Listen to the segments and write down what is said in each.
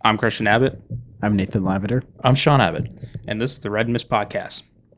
I'm Christian Abbott. I'm Nathan Lavender. I'm Sean Abbott, and this is the Red Mist Podcast.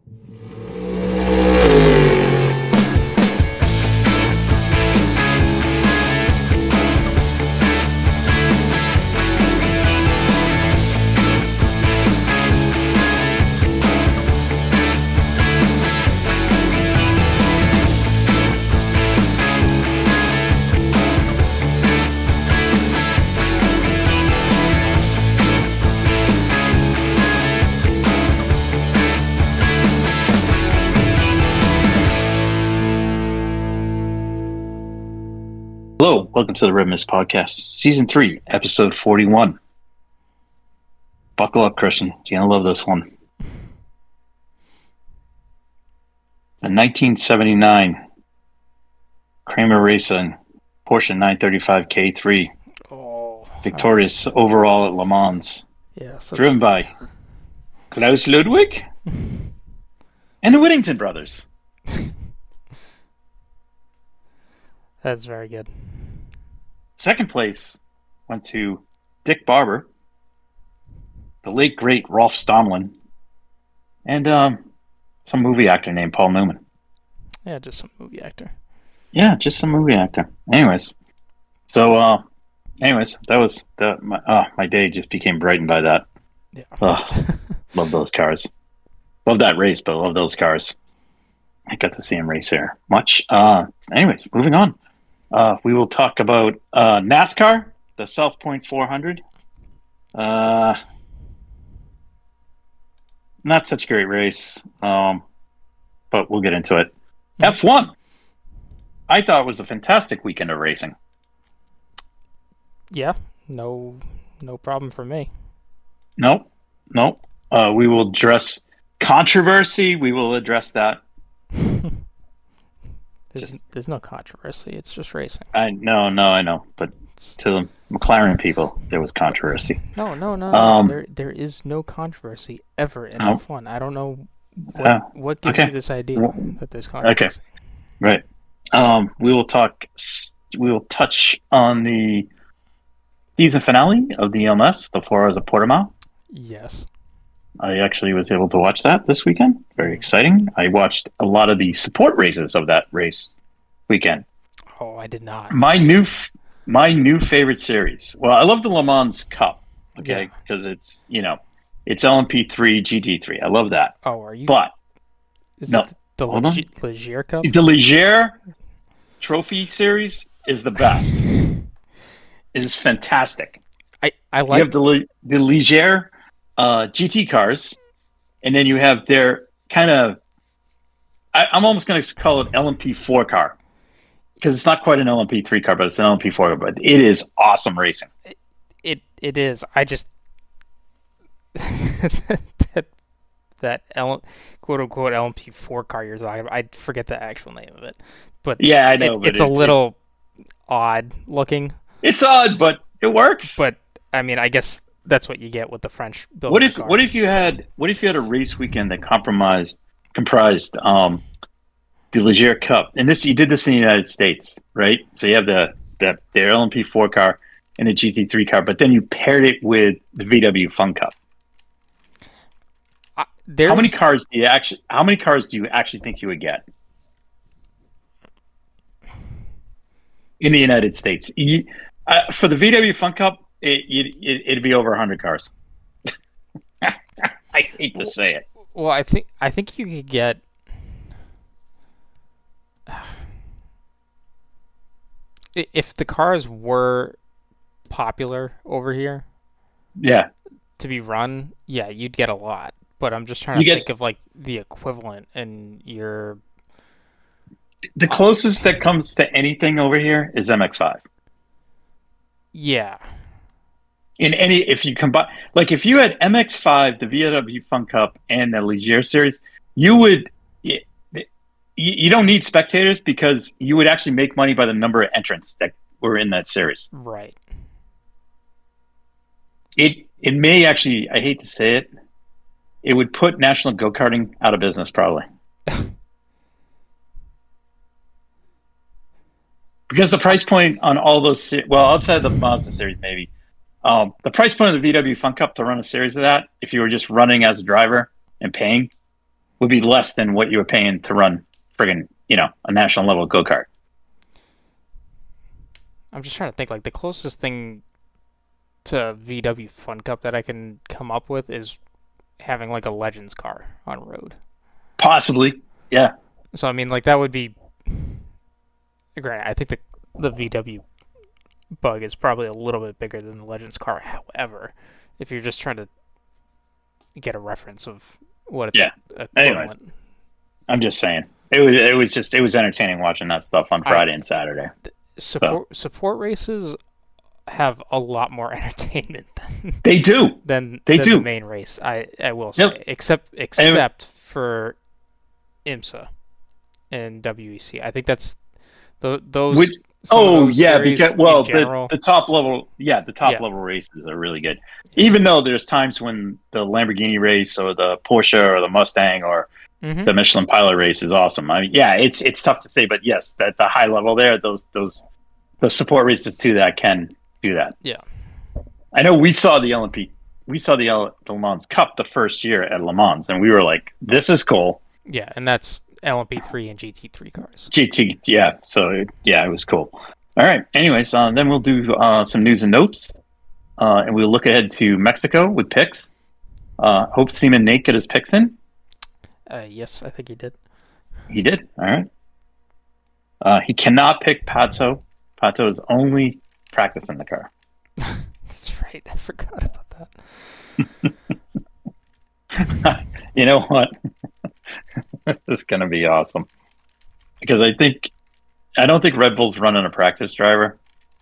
Hello, welcome to the Red Mist Podcast, Season 3, Episode 41. Buckle up, Christian. You're going to love this one. A 1979 Kramer Racing Porsche 935 K3. Victorious overall at Le Mans. Yeah, driven by Klaus Ludwig and the Whittington brothers. That's very good. Second place went to Dick Barber, the late great Rolf Stomlin, and some movie actor named Paul Newman. Yeah, just some movie actor. Yeah, just some movie actor. Anyways, that was my day just became brightened by that. Yeah. Love those cars. Love that race, but love those cars. I got to see him race here much. Anyways, moving on. We will talk about NASCAR, the South Point 400. Not such a great race, but we'll get into it. F1. I thought it was a fantastic weekend of racing. Yeah, no problem for me. Nope. We will address controversy. We will address that. There's no controversy. It's just racing. I know. But to the McLaren people, there was controversy. No. There is no controversy ever in F1. I don't know what gives you this idea that there's controversy. Okay, right. We will touch on the season finale of the ELMS, the 4 Hours of Portimao. Yes. I actually was able to watch that this weekend. Very exciting. I watched a lot of the support races of that race weekend. Oh, I did not. My new favorite series. Well, I love the Le Mans Cup, okay, because it's LMP3 GT3. I love that. Oh, are you? But is no, it the Ligier Cup? The Ligier Trophy Series is the best. It is fantastic. I like. You have the Ligier GT cars, and then you have their kind of I'm almost going to call it LMP4 car, because it's not quite an LMP3 car, but it's an LMP4 car, but it is awesome racing. It is. I just that quote unquote LMP4 car you're talking about, I forget the actual name of it, but yeah, I know. It's a little odd looking. It's odd, but it works. But I mean, I guess that's what you get with the French build. What if you had a race weekend that comprised the Ligier Cup, and you did this in the United States, right? So you have the LMP4 car and the GT3 car, but then you paired it with the VW Fun Cup. How many cars do you actually think you would get in the United States? For the VW Fun Cup, it'd be over 100 cars. I hate to say it. Well, I think you could get if the cars were popular over here. Yeah. To be run, yeah, you'd get a lot. But I'm just trying to think of like the equivalent in your. The closest that comes to anything over here is MX-5. Yeah. If you combine, like if you had MX-5, the VW Fun Cup, and the Ligier Series, you don't need spectators, because you would actually make money by the number of entrants that were in that series. Right. It may actually, I hate to say it, it would put national go-karting out of business probably. Because the price point on all those, outside of the Mazda series maybe, The price point of the VW Fun Cup to run a series of that, if you were just running as a driver and paying, would be less than what you were paying to run friggin', a national level go-kart. I'm just trying to think, like, the closest thing to VW Fun Cup that I can come up with is having, like, a Legends car on road. Possibly, yeah. So, I mean, like, that would be... Granted, I think the VW bug is probably a little bit bigger than the Legends car. However, if you're just trying to get a reference of what it's equivalent. Anyways, I'm just saying. It was entertaining watching that stuff on Friday and Saturday. Support races have a lot more entertainment than they do than the main race. I will say, except for IMSA and WEC. I think that's those. Because the top level, level races are really good. Even though there's times when the Lamborghini race or the Porsche or the Mustang or the Michelin Pilot race is awesome. I mean, it's tough to say, but yes, that the high level there, the support races too that can do that. Yeah, I know we saw the LMP, the Le Mans Cup the first year at Le Mans, and we were like, "This is cool." Yeah, and that's LMP3 and GT3 cars. So it was cool. All right. Anyways, then we'll do some news and notes, and we'll look ahead to Mexico with picks. Hope Seaman Nate get his picks in. Yes, I think he did. He did. All right. He cannot pick Pato. Pato is only practicing the car. That's right. I forgot about that. You know what? This is going to be awesome. Because I don't think Red Bull's running a practice driver.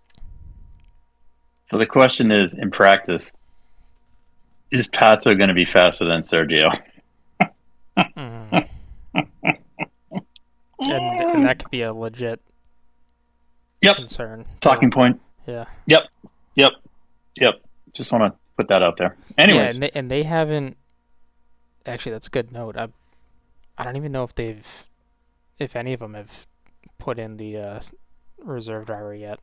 So the question is, in practice, is Pato going to be faster than Sergio? And that could be a legit concern. Talking point. Yeah. Yep. Just want to put that out there. Anyways. Yeah, and they haven't... Actually, that's a good note. I don't even know if any of them have put in the reserve driver yet.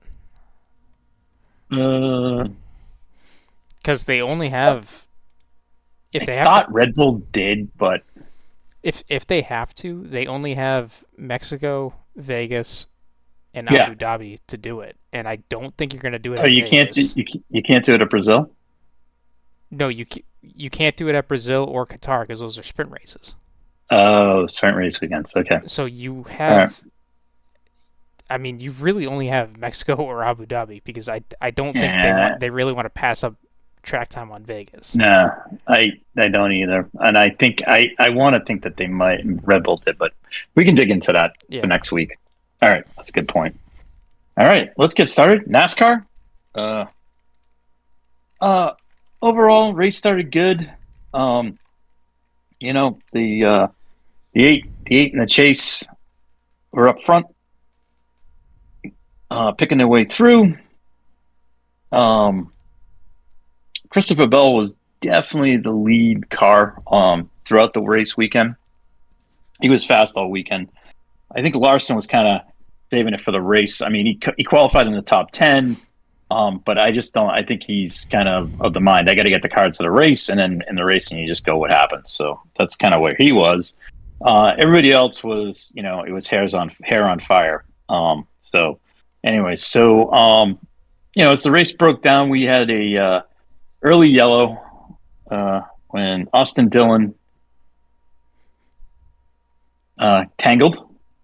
Because they only have... I thought Red Bull did, but... If they have to, they only have Mexico, Vegas, and Abu Dhabi to do it, and I don't think you're going to do it. You can't do it at Brazil? No, you can't do it at Brazil or Qatar because those are sprint races. Oh, sprint race weekends. Okay. So you have. Right. I mean, you really only have Mexico or Abu Dhabi because I don't think they really want to pass up track time on Vegas. No, I don't either, and I think I want to think that they might Red Bull did, but we can dig into that for next week. All right, that's a good point. All right, let's get started. NASCAR. Overall, race started good. The 8 and the Chase were up front, picking their way through. Christopher Bell was definitely the lead car throughout the race weekend. He was fast all weekend. I think Larson was kind of saving it for the race. I mean, he qualified in the top 10, but I just don't. I think he's kind of the mind. I got to get the car to the race, and then in the racing, you just go what happens. So that's kind of where he was. Everybody else was, it was hair on fire. As the race broke down, we had a early yellow when Austin Dillon tangled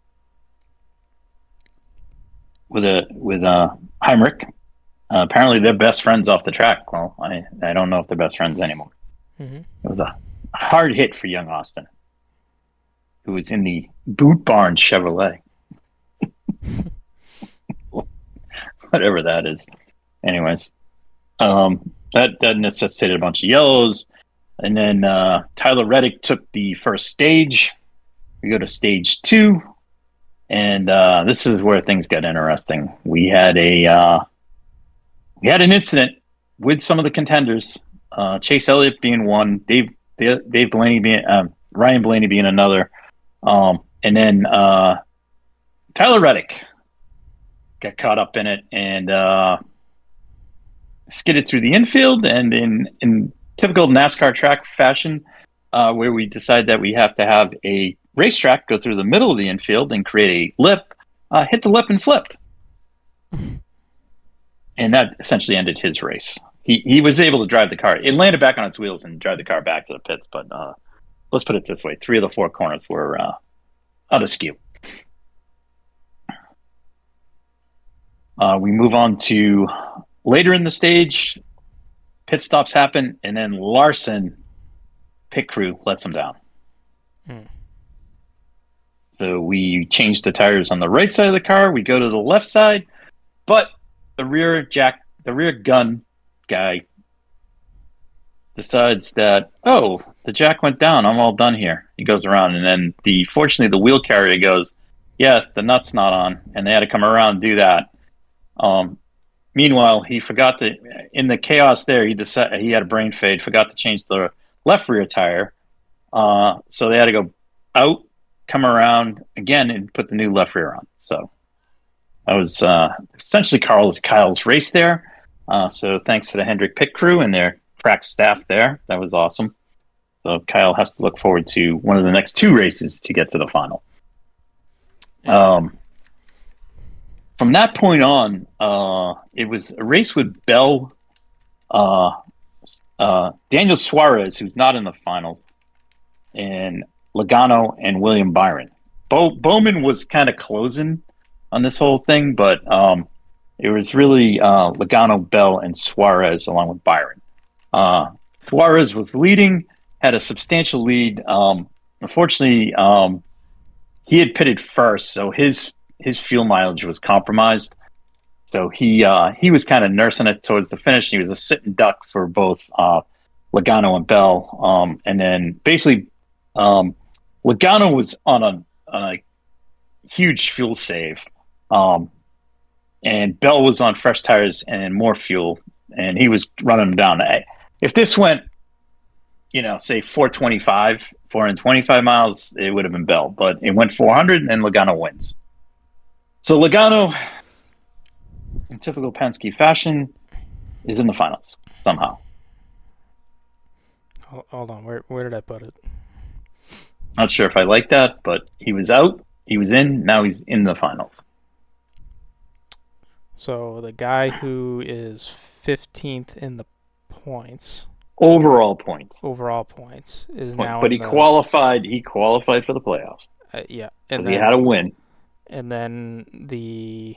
with Heinrich. Apparently, they're best friends off the track. Well, I don't know if they're best friends anymore. Mm-hmm. It was a hard hit for young Austin, who was in the Boot Barn Chevrolet. Whatever that is. Anyways, that necessitated a bunch of yellows. And then Tyler Reddick took the first stage. We go to stage 2. And this is where things got interesting. We had an incident with some of the contenders. Chase Elliott being one, Dave Blaney being Ryan Blaney being another, and then Tyler Reddick got caught up in it, and skidded through the infield, and in typical NASCAR track fashion, where we decide that we have to have a racetrack go through the middle of the infield and create a lip, hit the lip and flipped. And that essentially ended his race. He was able to drive the car. It landed back on its wheels and drive the car back to the pits. But let's put it this way. 3 of the 4 corners were out of skew. We move on to later in the stage. Pit stops happen, and then Larson, pit crew, lets him down. So we change the tires on the right side of the car. We go to the left side, but the rear gun guy decides that, oh, the jack went down. I'm all done here. He goes around, and then fortunately the wheel carrier goes, yeah, the nut's not on, and they had to come around and do that. Meanwhile, he forgot to, in the chaos there, he had a brain fade, forgot to change the left rear tire. So they had to go out, come around again, and put the new left rear on. So that was essentially Kyle's race there. So thanks to the Hendrick pit crew and their crack staff there. That was awesome. So Kyle has to look forward to one of the next 2 races to get to the final. From that point on, it was a race with Bell, Daniel Suarez, who's not in the finals, and Logano and William Byron. Bowman was kind of closing on this whole thing, but it was really Logano, Bell, and Suarez along with Byron. Suarez was leading, had a substantial lead. Unfortunately, he had pitted first, so his fuel mileage was compromised. So he was kind of nursing it towards the finish. He was a sitting duck for both Logano and Bell. And then basically Logano was on a huge fuel save. And Bell was on fresh tires and more fuel, and he was running them down. If this went, say 425 miles, it would have been Bell. But it went 400, and Logano wins. So Logano, in typical Penske fashion, is in the finals somehow. Hold on, where did I put it? Not sure if I like that, but he was out, he was in, now he's in the finals. So the guy who is 15th in the points, overall points, is now. But he qualified for the playoffs. Yeah, because he had a win. And then the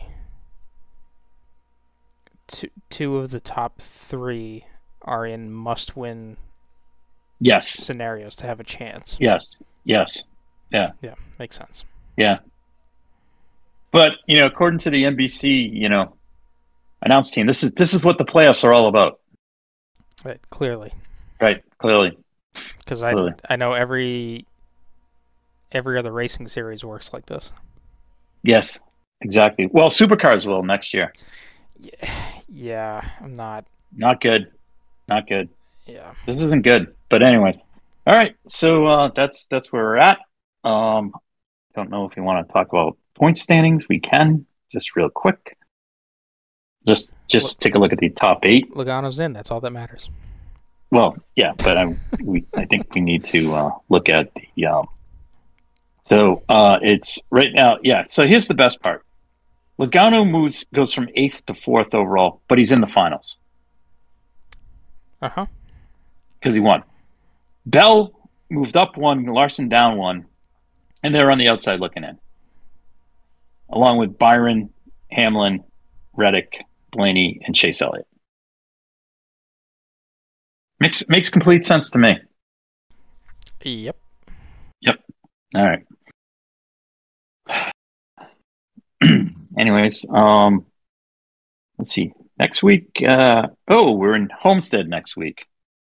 two of the top 3 are in must-win scenarios to have a chance. Yes. Yeah, makes sense. Yeah. But, according to the NBC, announce team, this is what the playoffs are all about. Right, clearly. Because I know every other racing series works like this. Yes, exactly. Well, supercars will next year. Yeah, I'm not good. Yeah, this isn't good. But anyway, all right. So that's where we're at. Don't know if you want to talk about point standings. We can just real quick. Just take a look at the top 8. Logano's in. That's all that matters. Well, yeah, but I think we need to look at the. So it's right now. Yeah. So here's the best part. Logano goes from 8th to 4th overall, but he's in the finals. Because he won. Bell moved up 1, Larson down 1, and they're on the outside looking in. Along with Byron, Hamlin, Reddick, Blaney, and Chase Elliott. Makes complete sense to me. Yep. All right. Anyways, let's see. Next week, we're in Homestead next week.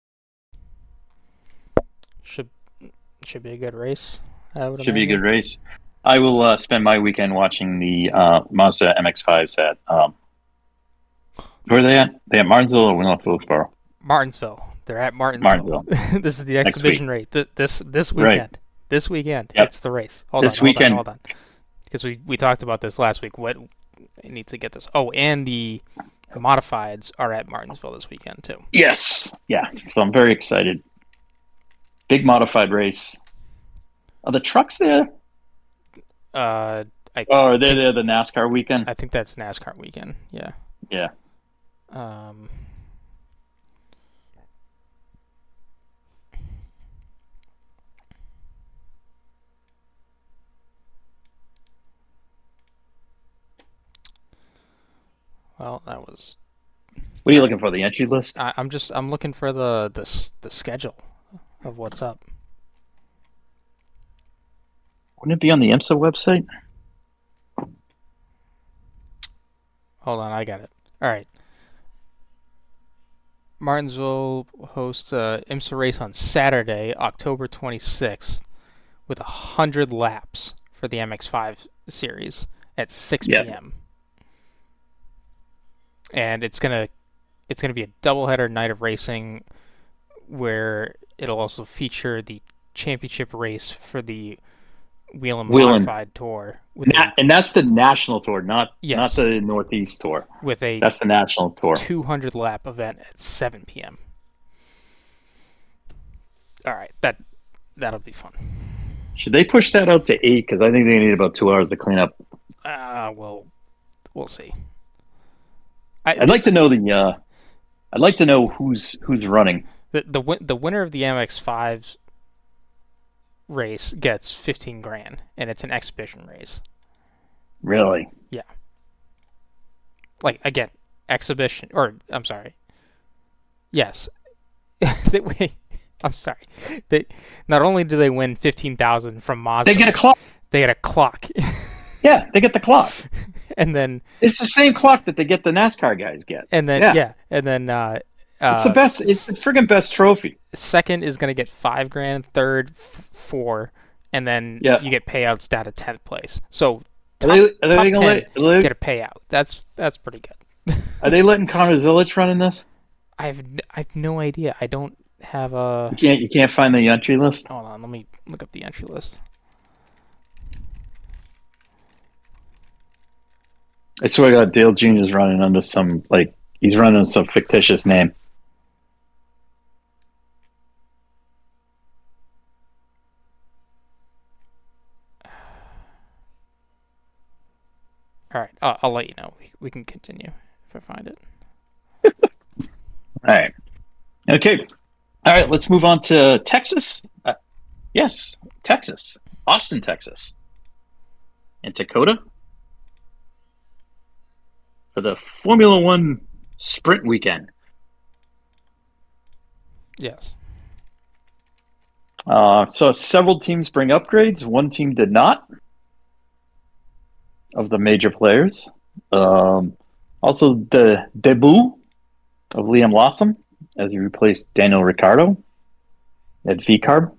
Should be a good race. Should be a good race. I will spend my weekend watching the Mazda MX-5s at where are they at? They at Martinsville or North Wilkesboro? Martinsville. They're at Martinsville. This is the exhibition race. This weekend. Right. This weekend, it's the race. Hold on. Because we talked about this last week. What I need to get this. Oh, and the modifieds are at Martinsville this weekend too. Yes. Yeah. So I'm very excited. Big modified race. Are the trucks there? I Are they there the NASCAR weekend? think that's NASCAR weekend. Yeah. Yeah. Well, that was. What are you looking for? The entry list? I'm looking for the schedule of what's up. Wouldn't it be on the IMSA website? Hold on, I got it. All right. Martinsville hosts IMSA race on Saturday, October 26th, with 100 laps for the MX5 series at 6 Yep. p.m. And it's gonna be a doubleheader night of racing, where it'll also feature the championship race for the Whelen Modified Tour. And that's the national tour, not Yes. the Northeast tour. With a That's the national tour. 200 lap event at 7 p.m. All right, that'll be fun. Should they push that out to 8? Because I think they need about 2 hours to clean up. Well, we'll see. I'd like to know I'd like to know who's running. The winner of the MX5 race gets 15 grand, and it's an exhibition race. Really? Yeah. Like, again, exhibition, or I'm sorry. Yes. I'm sorry. They not only do they win 15,000 from Mazda, They get a clock. They get a clock. Yeah, they get the clock. And then It's the same clock that they get the NASCAR guys get. and then Yeah. yeah, and then It's the best. It's the friggin' best trophy. second is going to get 5 grand, third 4, and then Yeah. you get payouts down to 10th place. So Are they top gonna 10 let, get a payout. That's pretty good. are they letting Connor Zilich run in this? I've no idea. I don't have a. You can't find the entry list. Hold on, let me look up the entry list. I swear to God, Dale Jr.'s running under he's running under some fictitious name. All right, I'll let you know. We can continue if I find it. All right. Okay. All right. Let's move on to Texas. Yes, Texas, Austin, Texas, and Dakota for the Formula One sprint weekend. Yes. So several teams bring upgrades. One team did not. Of the major players. Also, the debut of Liam Lawson as he replaced Daniel Ricciardo at VCARB.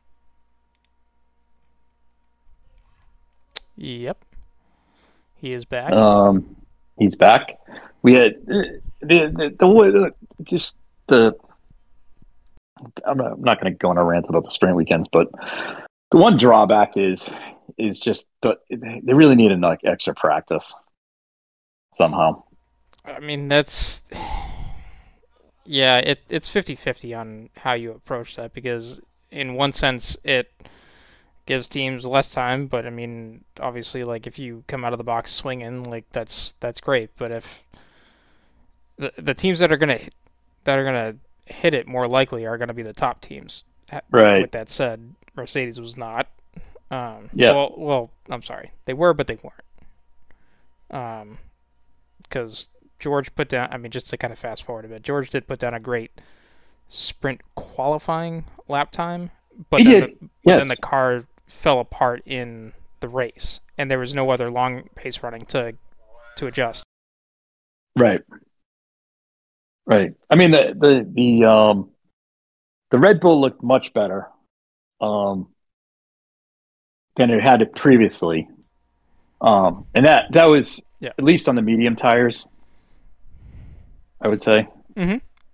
Yep. He is back. He's back. We had I'm not going to go on a rant about the sprint weekends, but the one drawback is just they really need extra practice somehow. I mean, that's. Yeah, it's 50-50 on how you approach that, because in one sense it gives teams less time, but I mean, obviously, like, if you come out of the box swinging, like, that's great. But if the teams that are gonna hit it more likely are gonna be the top teams. Right. With that said, Mercedes was not. Yeah. Well, I'm sorry, they were, but they weren't. Because George put down. I mean, just to kind of fast forward a bit, George did put down a great sprint qualifying lap time, but then the car fell apart in the race, and there was no other long pace running to adjust. Right. I mean, the Red Bull looked much better than it had it previously, and that was at least on the medium tires, I would say. Mm-hmm.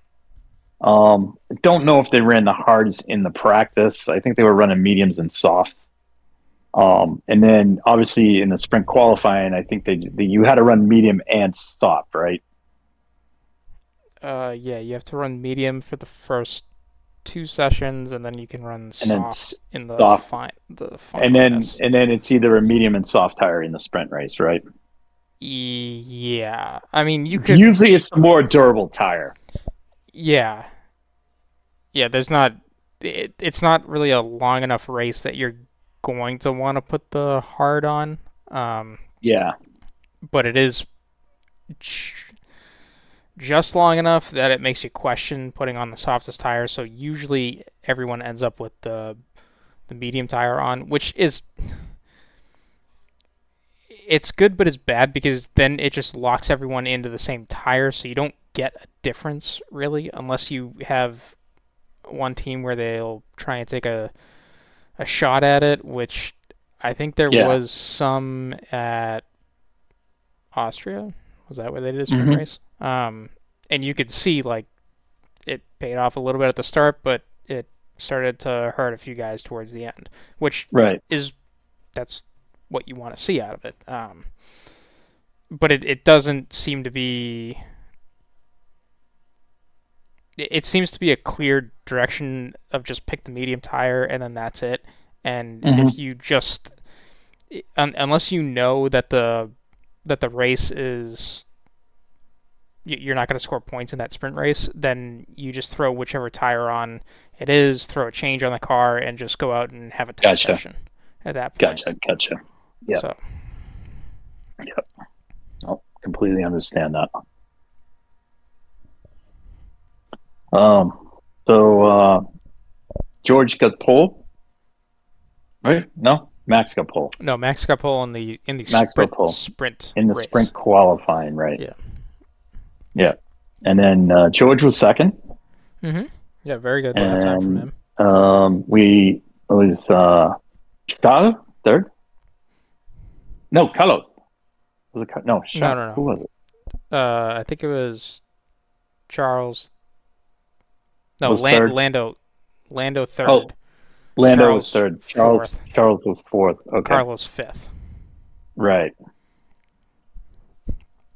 I don't know if they ran the hards in the practice. I think they were running mediums and softs. And then obviously in the sprint qualifying, I think you had to run medium and soft, right? Yeah, you have to run medium for the first 2 sessions, and then you can run And then soft in the soft. the And final. Yes. then it's either a medium and soft tire in the sprint race, right? Yeah, I mean you could. Usually it's the more durable tire. Yeah, yeah. There's not. It's not really a long enough race that you're going to want to put the hard on. Yeah. But it is just long enough that it makes you question putting on the softest tire. So usually everyone ends up with the medium tire on, which is it's good but it's bad because then it just locks everyone into the same tire, so you don't get a difference really unless you have one team where they'll try and take a shot at it, which I think there Yeah. was some at Austria. Was that where they did a sprint race? And you could see like it paid off a little bit at the start, but it started to hurt a few guys towards the end, which Right. that's what you want to see out of it. But it doesn't seem to be. It seems to be a clear direction of just pick the medium tire and then that's it. And if you just unless you know that the race is you're not going to score points in that sprint race, then you just throw whichever tire on it is, throw a change on the car, and just go out and have a test session at that point. Gotcha. Yeah. So. Yep. I completely understand that. So George got pole, right? No, Max got pole. No, Max got pole in the Max got pole. sprint in the race. sprint qualifying, right? Yeah. Yeah, and then George was second. Yeah, very good lap time from him. It was Chicago third. No, Carlos. Was it no? No. Who was it? I think it was Charles. No, Was third? Lando third. Oh, Lando Charles was third. fourth. Charles was fourth. Okay. Carlos fifth. Right. Is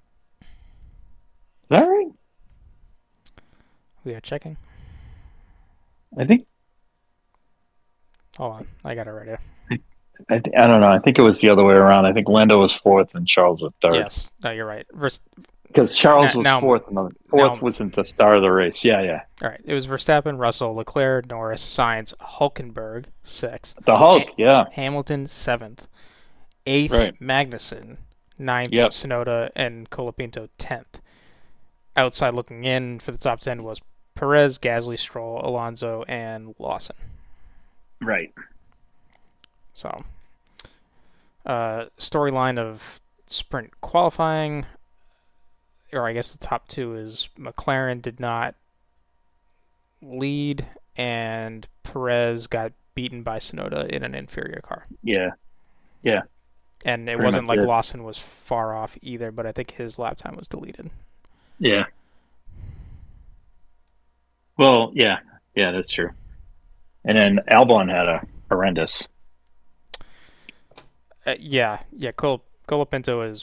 that right? We are checking. I think. Hold on, I got it right here. I don't know. I think it was the other way around. I think Lando was fourth and Charles was third. Yes, no, you're right. Because Charles was now- fourth, and the fourth wasn't the start of the race. Yeah. All right, it was Verstappen, Russell, Leclerc, Norris, Sainz, Hulkenberg sixth. The Hulk, yeah. Hamilton seventh, eighth Right. Magnussen, ninth Yep. Tsunoda, and Colapinto 10th. Outside looking in for the top 10 was Perez, Gasly, Stroll, Alonso, and Lawson. Right. So, storyline of sprint qualifying, or I guess the top two is McLaren did not lead, and Perez got beaten by Tsunoda in an inferior car. Yeah. And it Pretty wasn't much like it. Lawson was far off either, but I think his lap time was deleted. Yeah. Well, yeah, that's true. And then Albon had a horrendous. Yeah. Colapinto is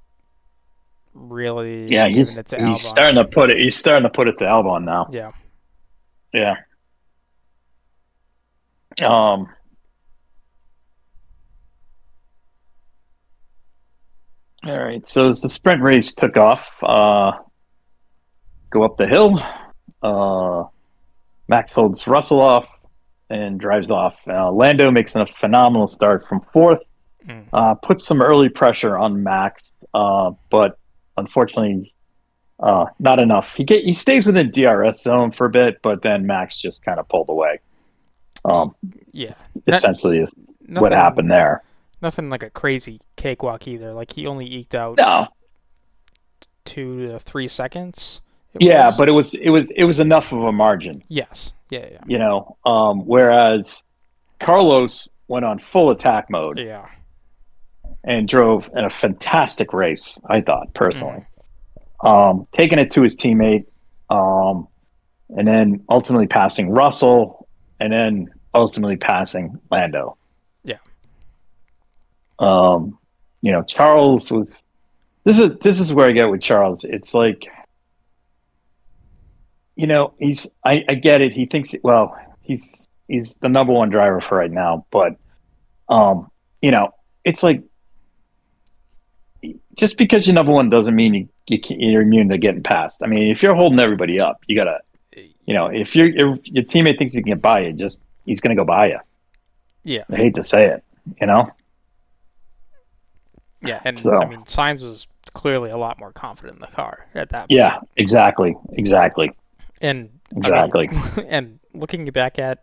really Yeah, giving it to Albon. he's starting to put it. He's starting to put it to Albon now. Yeah. Yeah. All right. So as the sprint race took off, go up the hill. Max holds Russell off and drives off. Lando makes a phenomenal start from fourth. Puts some early pressure on Max, but unfortunately, not enough. He stays within DRS zone for a bit, but then Max just kind of pulled away. Yeah. Essentially, Nothing, what happened there. Nothing like a crazy cakewalk either. Like he only eked out No. 2 to 3 seconds. But it was enough of a margin. Yes. Yeah. You know, whereas Carlos went on full attack mode Yeah. and drove in a fantastic race, I thought, personally. Taking it to his teammate, and then ultimately passing Russell, and then ultimately passing Lando. Yeah. You know, Charles was. This is where I get with Charles. It's like I get it. He thinks, well, he's the number one driver for right now, but it's like just because you're number one doesn't mean you're immune to getting passed. I mean, if you're holding everybody up, you gotta, if your teammate thinks he can get by you, he's gonna go by you. Yeah, I hate to say it, Yeah, and So. I mean, Sainz was clearly a lot more confident in the car at that point. Yeah, exactly. And Exactly. and looking back at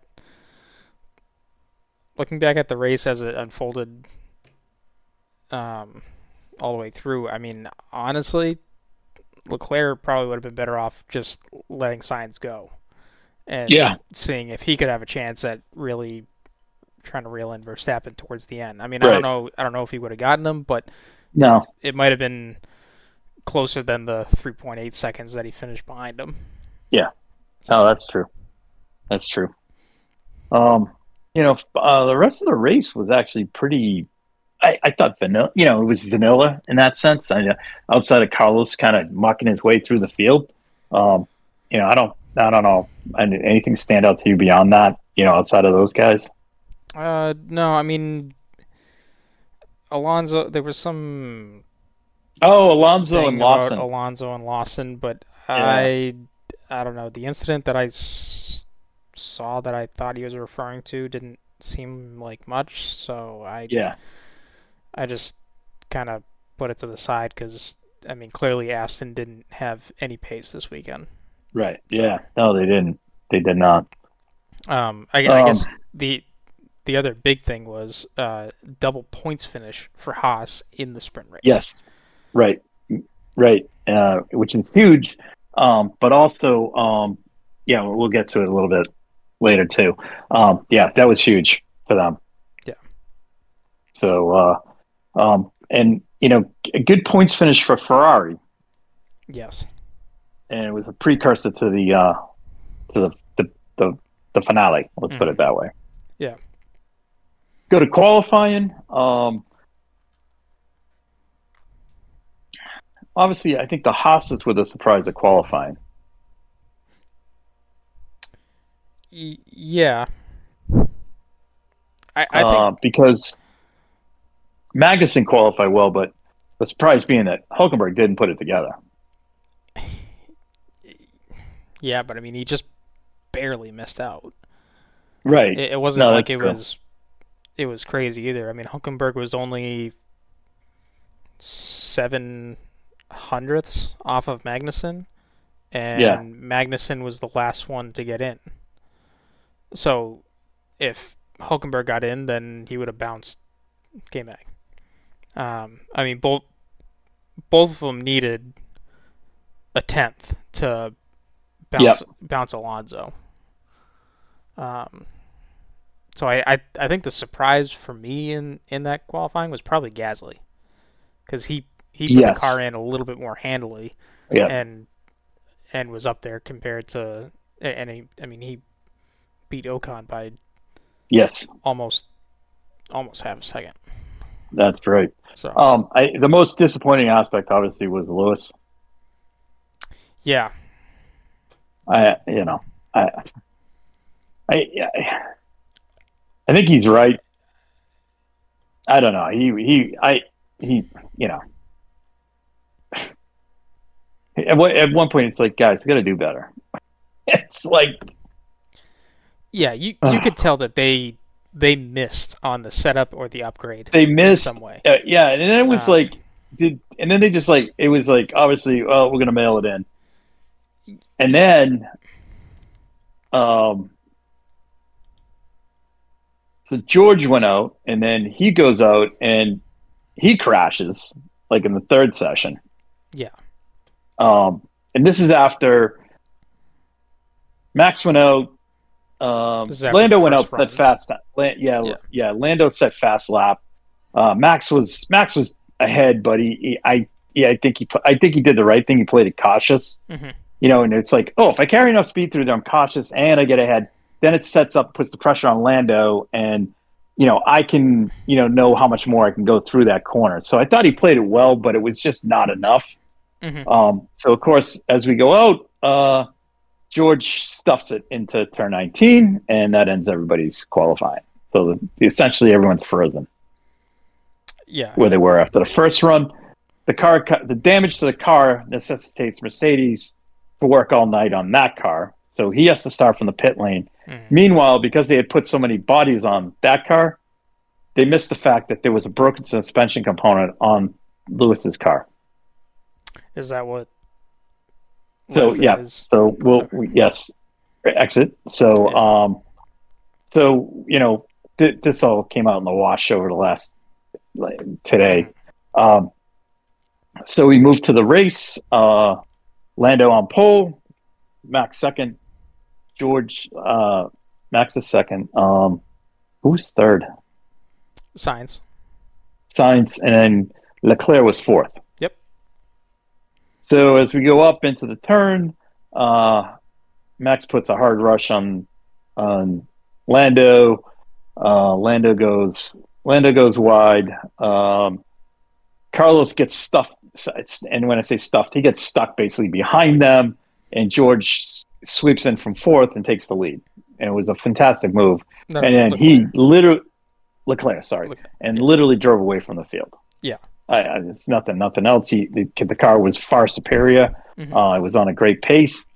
the race as it unfolded, all the way through, I mean, honestly, Leclerc probably would have been better off just letting Sainz go and seeing if he could have a chance at really trying to reel in Verstappen towards the end. I mean, Right. I don't know if he would have gotten him, but No. it might have been closer than the 3.8 seconds that he finished behind him. Yeah. Oh, that's true. That's true. The rest of the race was actually pretty. I thought vanilla. It was vanilla in that sense. Outside of Carlos kind of mucking his way through the field. I don't know. Anything stand out to you beyond that? Outside of those guys. No, I mean, Alonso. There was some. Oh, Alonso and about Lawson. Alonso and Lawson, but Yeah. I don't know. The incident that I saw that I thought he was referring to didn't seem like much, so I just kind of put it to the side because, I mean, clearly Aston didn't have any pace this weekend. Right. Yeah. No, they didn't. They did not. I guess the other big thing was double points finish for Haas in the sprint race. Yes. Right. Which is huge. But also, we'll get to it a little bit later too. That was huge for them. Yeah. So, and a good points finish for Ferrari, Yes. and it was a precursor to the finale. Let's put it that way. Yeah. Go to qualifying. Obviously, I think the Haas's were the surprise at qualifying. Yeah. I think Because Magnussen qualified well, but the surprise being that Hulkenberg didn't put it together. yeah, but I mean, he just barely missed out. Right. It wasn't No, like that's true. it was crazy either. I mean, Hulkenberg was only 7 hundredths off of Magnussen, and Yeah. Magnussen was the last one to get in. So if Hulkenberg got in, then he would have bounced K-Mag. I mean, both of them needed a tenth to bounce Alonso. So I think the surprise for me in that qualifying was probably Gasly, because he put the car in a little bit more handily, and was up there compared to, and he beat Ocon by almost half a second. That's right. So the most disappointing aspect obviously was Lewis. yeah, I think he's right. I don't know. At one point it's like, guys, we got to do better. It's like, yeah, you could tell that they missed on the setup or the upgrade. They missed in some way. and then it was and then they just it was like, obviously, we're gonna mail it in, and then so George went out, and then he goes out and he crashes in the third session. Yeah. And this is after Max went out. Lando went out, set fast. Lando set fast lap. Max was ahead, but I think he did the right thing. He played it cautious. Mm-hmm. And it's like, if I carry enough speed through there, I'm cautious and I get ahead. Then it puts the pressure on Lando, and I can know how much more I can go through that corner. So I thought he played it well, but it was just not enough. Mm-hmm. So of course, as we go out, George stuffs it into turn 19, and that ends everybody's qualifying. So essentially, everyone's frozen. Yeah. Where they were after the first run. The damage to the car necessitates Mercedes to work all night on that car. So he has to start from the pit lane. Meanwhile, because they had put so many bodies on that car, they missed the fact that there was a broken suspension component on Lewis's car. Is that what? So yeah. So yes, exit. So this all came out in the wash over the last today. So we moved to the race. Lando on pole, Max second, George Max is second. Who's third? Sainz, and then Leclerc was fourth. Yep. So as we go up into the turn, Max puts a hard rush on Lando. Lando goes wide. Carlos gets stuffed, and when I say stuffed, he gets stuck basically behind them, and George sweeps in from fourth and takes the lead. And it was a fantastic move. And then Leclerc, literally drove away from the field. Yeah. It's nothing else. The car was far superior. It was on a great pace.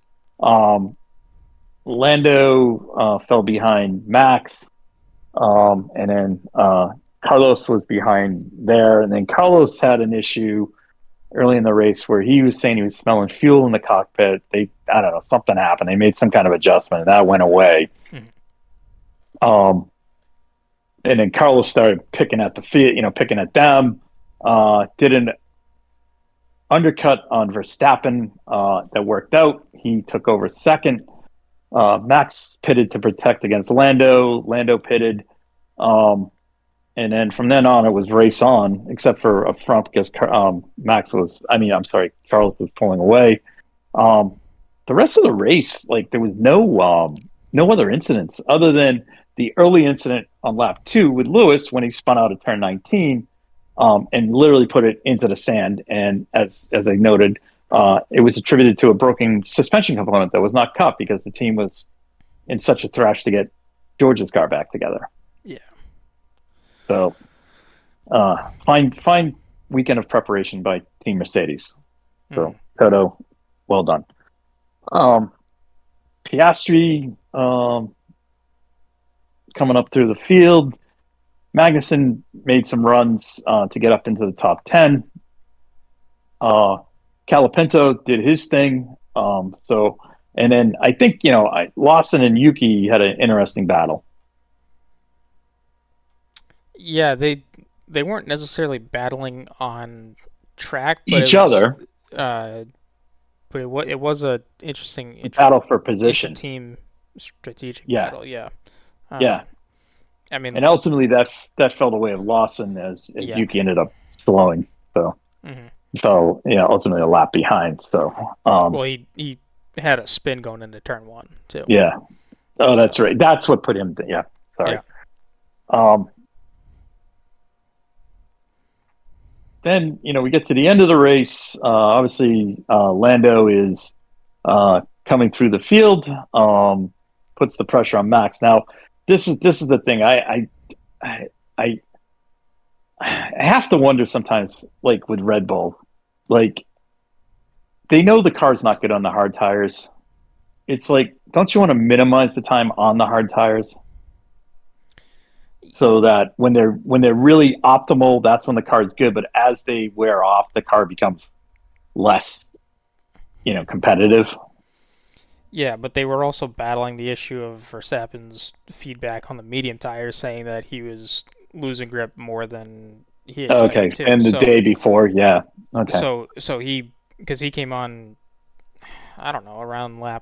Lando fell behind Max, and then Carlos was behind there. And then Carlos had an issue early in the race where he was saying he was smelling fuel in the cockpit. I don't know, something happened. They made some kind of adjustment, and that went away. And then Carlos started picking at picking at them. Did an undercut on Verstappen that worked out. He took over second. Max pitted to protect against Lando. Lando pitted. And then from then on, it was race on, except for up front because Charles was pulling away. The rest of the race, there was no other incidents other than the early incident on lap 2 with Lewis when he spun out of turn 19 and literally put it into the sand. And as I noted, it was attributed to a broken suspension component that was not cut because the team was in such a thrash to get George's car back together. Yeah. So, fine weekend of preparation by Team Mercedes. So, Toto, well done. Piastri coming up through the field. Magnussen made some runs to get up into the top 10. Colapinto did his thing. And then I think, Lawson and Yuki had an interesting battle. Yeah, they weren't necessarily battling on track, but each other. But it was a interesting battle for position, team strategic battle. Yeah, yeah. I mean, and ultimately that fell the way of Lawson as Yuki ended up slowing. So he fell, ultimately a lap behind. So well, he had a spin going into turn 1 too. Yeah. Oh, that's right. That's what put him. Sorry. Yeah. Then, we get to the end of the race. Obviously, Lando is coming through the field, puts the pressure on Max. Now, this is the thing. I have to wonder sometimes, with Red Bull, they know the car's not good on the hard tires. It's don't you want to minimize the time on the hard tires? So that when they're really optimal, that's when the car's good. But as they wear off, the car becomes less, competitive. Yeah, but they were also battling the issue of Verstappen's feedback on the medium tires, saying that he was losing grip more than he expected to. And the day before, yeah. Okay. So because he came on, I don't know, around lap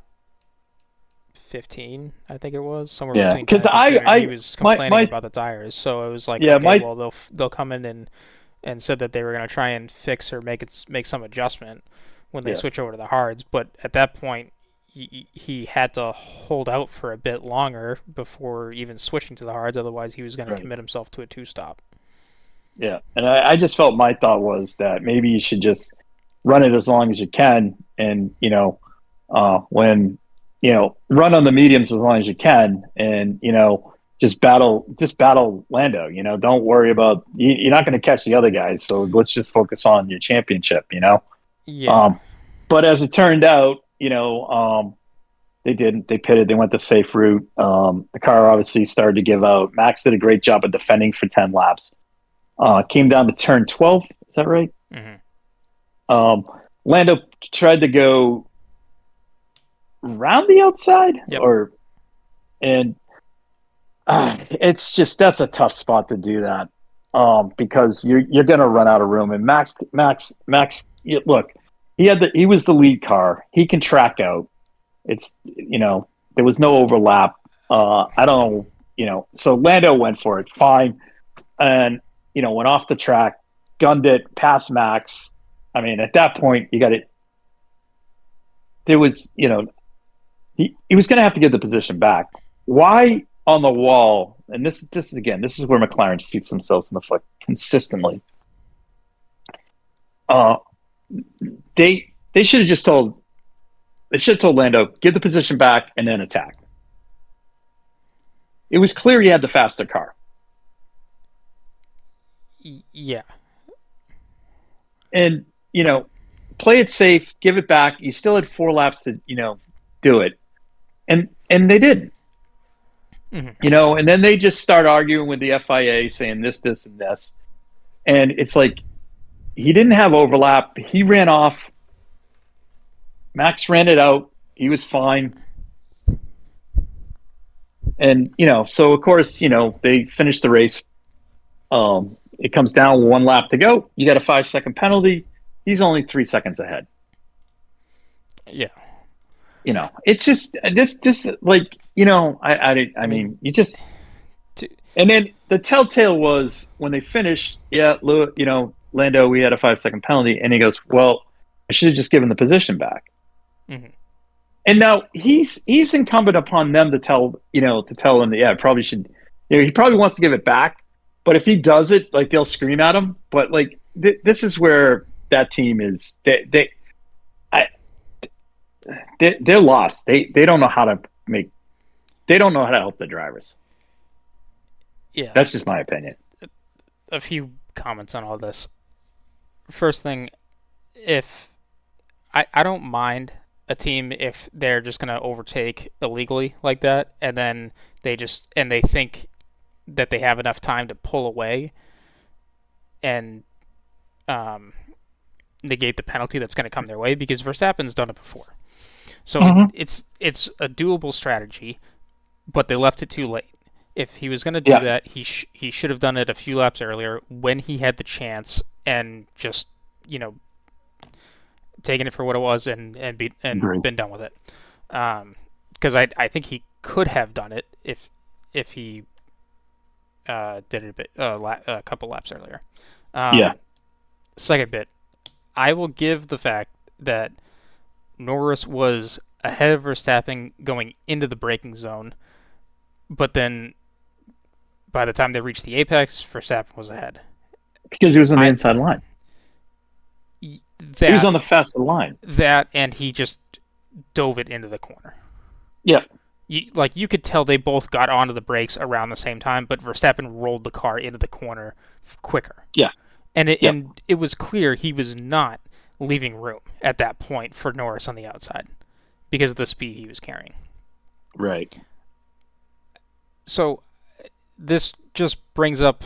15, I think it was, somewhere between. Because he was complaining about the tires, so it was well, they'll come in and said that they were going to try and fix or make some adjustment when they switch over to the hards. But at that point, he had to hold out for a bit longer before even switching to the hards. Otherwise, he was going to commit himself to a 2-stop. Yeah, and I just felt my thought was that maybe you should just run it as long as you can, and when run on the mediums as long as you can, and just battle Lando. Don't worry about you're not going to catch the other guys, so let's just focus on your championship. Yeah. But as it turned out, they didn't. They pitted. They went the safe route. The car obviously started to give out. Max did a great job of defending for 10 laps. Came down to turn 12. Is that right? Mm-hmm. Lando tried to go around the outside, Yep. and it's just that's a tough spot to do that because you're going to run out of room. And Max, look, he was the lead car. He can track out. It's there was no overlap. I don't know, so Lando went for it fine, and went off the track, gunned it past Max. I mean, at that point, you got it. There was he was going to have to get the position back. Why on the wall? And this is where McLaren shoots themselves in the foot consistently. They should have just told. They should have told Lando, get the position back and then attack. It was clear he had the faster car. Yeah. And, play it safe, give it back. You still had 4 laps to, do it. And they didn't. Mm-hmm. And then they just start arguing with the FIA saying this, and this. And it's like, he didn't have overlap. He ran off. Max ran it out. He was fine. And, so of course, they finished the race. It comes down 1 lap to go. You got a 5-second penalty. He's only 3 seconds ahead. Yeah. It's just this like, I mean, you just, and then the telltale was when they finished, Lando, we had a 5-second penalty. And he goes, well, I should have just given the position back. Mm-hmm. And now he's incumbent upon them to tell him that, probably should, he probably wants to give it back, but if he does it, like, they'll scream at him. But like, this is where that team is, they're lost. They don't know how to help the drivers. Yeah. That's just my opinion. A few comments on all this. First thing, if I don't mind a team if they're just going to overtake illegally like that, and then they think that they have enough time to pull away and negate the penalty that's going to come their way, because Verstappen's done it before. So it's a doable strategy, but they left it too late. If he was going to do that, he should have done it a few laps earlier when he had the chance, and just taken it for what it was and been done with it. Because I think he could have done it if he did it a couple laps earlier. Second bit, I will give the fact that Norris was ahead of Verstappen going into the braking zone, but then by the time they reached the apex, Verstappen was ahead. Because he was on the inside line. He was on the faster line. That, and he just dove it into the corner. Yeah. You could tell they both got onto the brakes around the same time, but Verstappen rolled the car into the corner quicker. Yeah. And it was clear he was not leaving room at that point for Norris on the outside because of the speed he was carrying. Right. So this just brings up...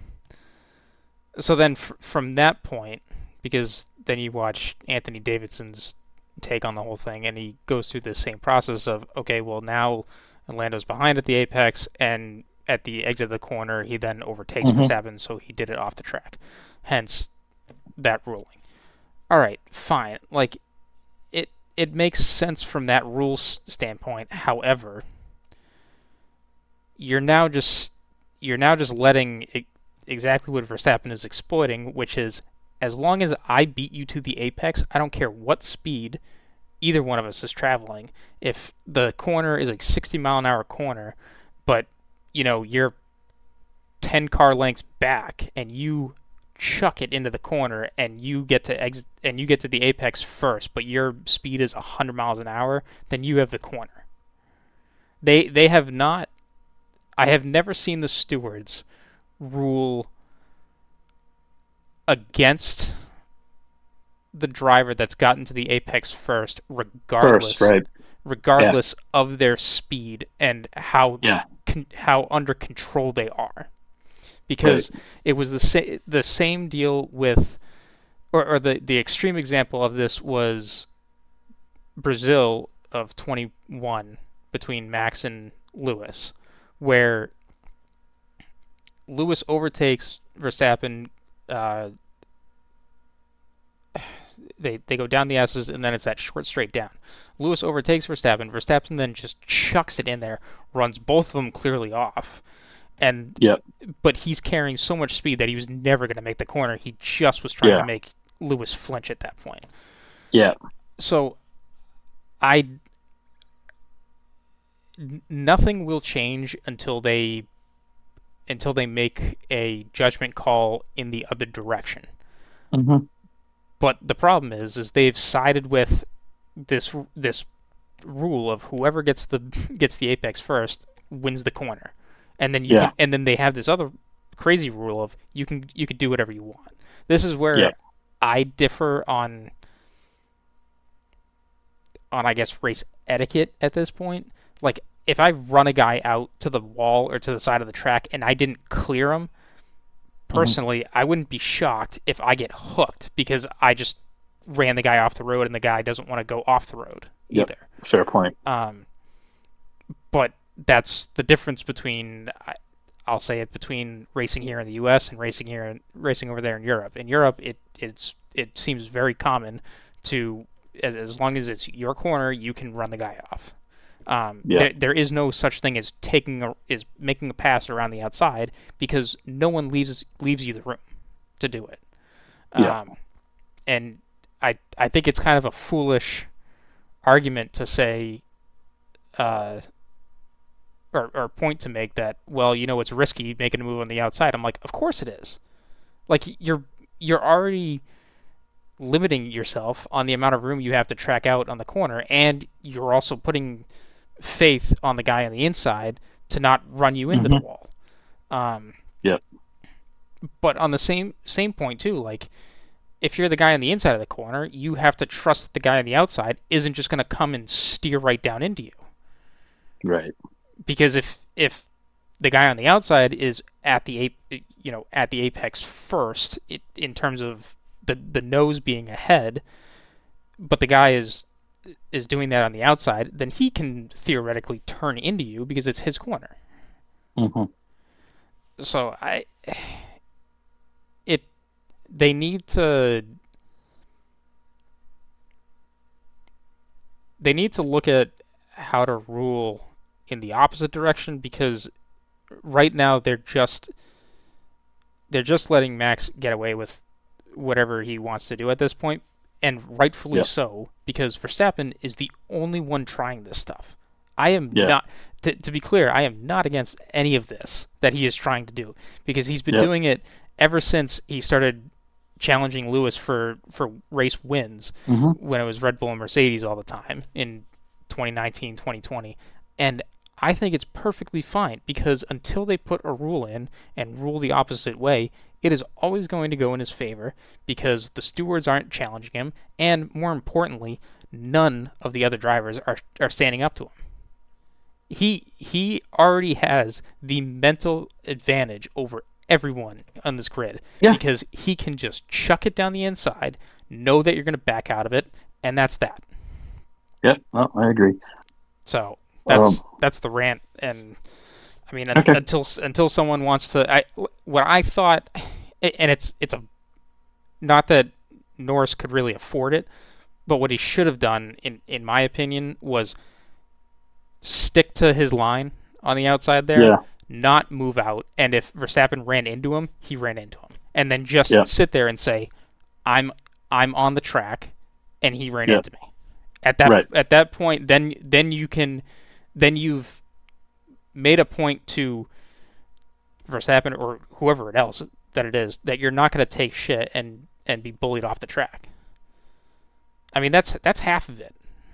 So then from that point, because then you watch Anthony Davidson's take on the whole thing, and he goes through the same process of, okay, well, now Lando's behind at the apex, and at the exit of the corner, he then overtakes Verstappen, so he did it off the track. Hence, that ruling. All right, fine. Like, it makes sense from that rules standpoint. However, you're now just letting exactly what Verstappen is exploiting, which is, as long as I beat you to the apex, I don't care what speed either one of us is traveling. If the corner is like 60-mile-an-hour corner, but you're 10 car lengths back, and you chuck it into the corner and you get to exit and you get to the apex first, but your speed is 100 miles an hour, then you have the corner. They have not. I have never seen the stewards rule against the driver that's gotten to the apex first, regardless of their speed and how under control they are. Because it was the same deal with, or the extreme example of this was Brazil of 21 between Max and Lewis, where Lewis overtakes Verstappen. They go down the S's, and then it's that short straight down. Lewis overtakes Verstappen. Verstappen then just chucks it in there, runs both of them clearly off. But he's carrying so much speed that he was never going to make the corner. He just was trying to make Lewis flinch at that point. Yeah. So, nothing will change until they make a judgment call in the other direction. Mm-hmm. But the problem is they've sided with this rule of whoever gets the apex first wins the corner. And then and then they have this other crazy rule of you can do whatever you want. This is where I differ on I guess race etiquette at this point. Like if I run a guy out to the wall or to the side of the track and I didn't clear him, personally, I wouldn't be shocked if I get hooked because I just ran the guy off the road and the guy doesn't want to go off the road either. Fair point. But that's the difference between, I'll say it, between racing here in the U.S. and racing over there in Europe. In Europe, it seems very common to, as long as it's your corner, you can run the guy off. There is no such thing as making a pass around the outside because no one leaves you the room to do it. And I think it's kind of a foolish argument to say, or point to make that, well, it's risky making a move on the outside. I'm like, of course it is. Like you're already limiting yourself on the amount of room you have to track out on the corner, and you're also putting faith on the guy on the inside to not run you into the wall. But on the same point too, like if you're the guy on the inside of the corner, you have to trust that the guy on the outside isn't just going to come and steer right down into you. Right. Because if the guy on the outside is at the apex first, in terms of the nose being ahead, but the guy is doing that on the outside, then he can theoretically turn into you because it's his corner. Mm-hmm. So they need to look at how to rule in the opposite direction, because right now they're just letting Max get away with whatever he wants to do at this point, and rightfully so, because Verstappen is the only one trying this stuff. I am not, to be clear, I am not against any of this that he is trying to do, because he's been doing it ever since he started challenging Lewis for race wins when it was Red Bull and Mercedes all the time in 2019, 2020. And I think it's perfectly fine, because until they put a rule in and rule the opposite way, it is always going to go in his favor, because the stewards aren't challenging him, and more importantly, none of the other drivers are standing up to him. He already has the mental advantage over everyone on this grid, because he can just chuck it down the inside, know that you're going to back out of it, and that's that. Yep, well, I agree. So that's the rant, and I mean, until someone wants to, what I thought, and it's not that Norris could really afford it, but what he should have done, in my opinion, was stick to his line on the outside there, not move out, and if Verstappen ran into him, he ran into him, and then just sit there and say, I'm on the track, and he ran into me. At that point, then you've made a point to Verstappen or whoever else that it is, that you're not going to take shit and be bullied off the track. I mean, that's half of it.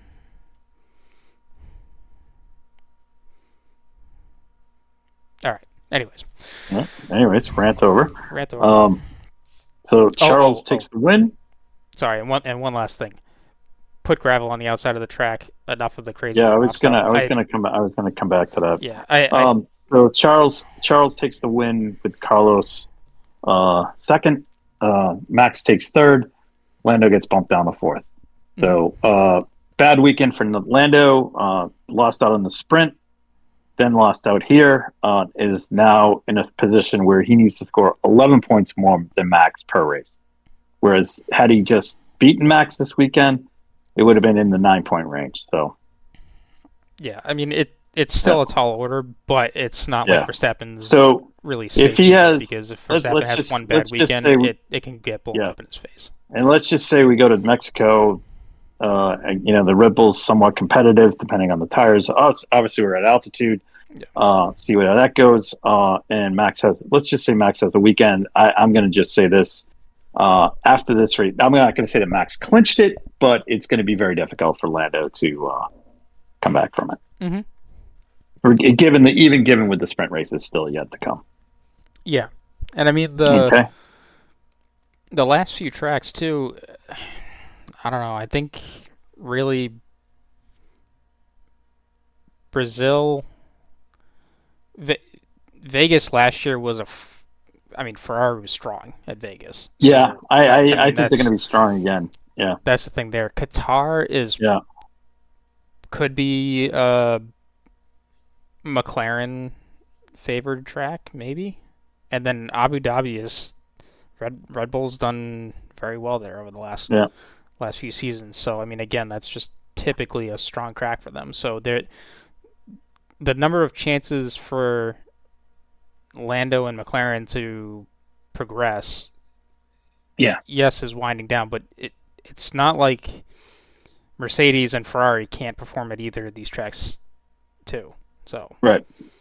All right. Anyways. Yeah. Anyways, rant over. Rant over. So Charles takes the win. Sorry, and one last thing. Put gravel on the outside of the track. Enough of the crazy. Yeah, I was gonna come back to that. Yeah. So Charles takes the win with Carlos second. Max takes third. Lando gets bumped down to fourth. So bad weekend for Lando. Lost out on the sprint. Then lost out here. Is now in a position where he needs to score 11 points more than Max per race. Whereas had he just beaten Max this weekend, it would have been in the 9-point range. So, yeah, I mean it's still a tall order, but it's not like Verstappen's really safe. If he has, because if Verstappen has one bad weekend, it can get blown up in his face. And let's just say we go to Mexico. The Red Bull's somewhat competitive depending on the tires. Obviously, we're at altitude. Yeah. See where that goes. And let's just say Max has the weekend. I'm going to just say this. After this race, I'm not going to say that Max clinched it, but it's going to be very difficult for Lando to come back from it. Mm-hmm. Given with the sprint races still yet to come. Yeah, and I mean the last few tracks too. I don't know. I think really Brazil, Vegas last year was Ferrari was strong at Vegas. Yeah, so, I think they're going to be strong again. Yeah, that's the thing there. Qatar could be McLaren favored track maybe, and then Abu Dhabi is Red Bull's done very well there over the last few seasons. So I mean, again, that's just typically a strong track for them. So the number of chances for Lando and McLaren to progress, yes, is winding down, but it's not like Mercedes and Ferrari can't perform at either of these tracks too. So right.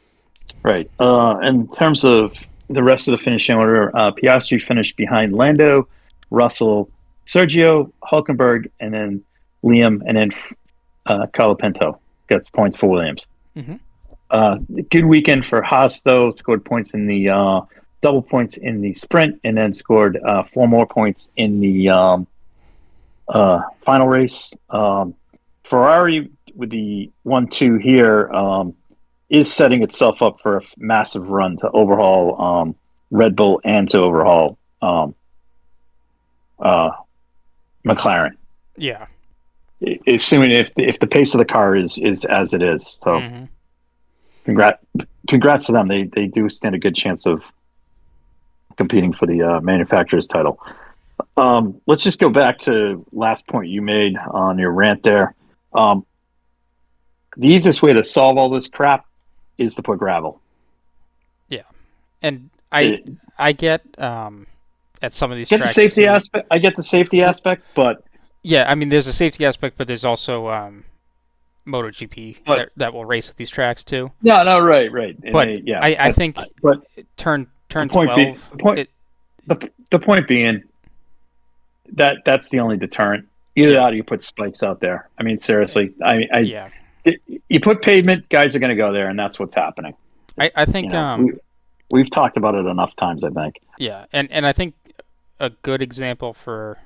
In terms of the rest of the finishing order, Piastri finished behind Lando, Russell, Sergio, Hulkenberg, and then Liam, and then Colapinto gets points for Williams. Mm-hmm. Good weekend for Haas, though. Scored points in the double points in the sprint, and then scored 4 more points in the final race. Ferrari with the 1-2 here is setting itself up for a massive run to overhaul Red Bull and to overhaul McLaren. Yeah. Assuming if the pace of the car is as it is. So congrats to them. They do stand a good chance of competing for the manufacturer's title. Let's just go back to last point you made on your rant there. The easiest way to solve all this crap is to put gravel. Yeah. And I get at some of these tracks, the safety aspect. I get the safety aspect, but yeah, I mean, there's a safety aspect, but there's also MotoGP that will race at these tracks too. No, right. And but I think turn 12. The point being that's the only deterrent. Either that or you put spikes out there. I mean, seriously. You put pavement, guys are going to go there, and that's what's happening. I think we've talked about it enough times, I think. Yeah, and I think a good example for